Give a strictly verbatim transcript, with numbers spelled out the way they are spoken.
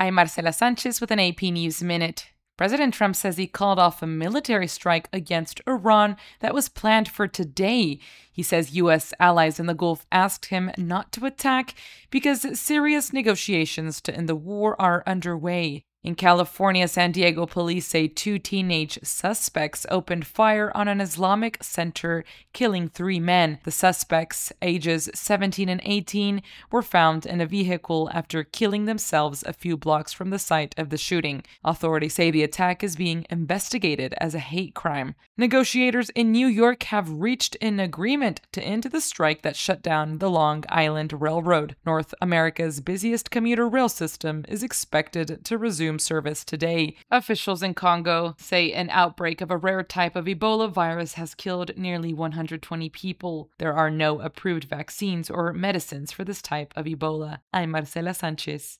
I'm Marcela Sanchez with an A P News Minute. President Trump says he called off a military strike against Iran that was planned for today. He says U S allies in the Gulf asked him not to attack because serious negotiations to end the war are underway. In California, San Diego police say two teenage suspects opened fire on an Islamic center, killing three men. The suspects, ages seventeen and eighteen, were found in a vehicle after killing themselves a few blocks from the site of the shooting. Authorities say the attack is being investigated as a hate crime. Negotiators in New York have reached an agreement to end the strike that shut down the Long Island Railroad. North America's busiest commuter rail system is expected to resume service today. Officials in Congo say an outbreak of a rare type of Ebola virus has killed nearly one hundred twenty people. There are no approved vaccines or medicines for this type of Ebola. I'm Marcela Sanchez.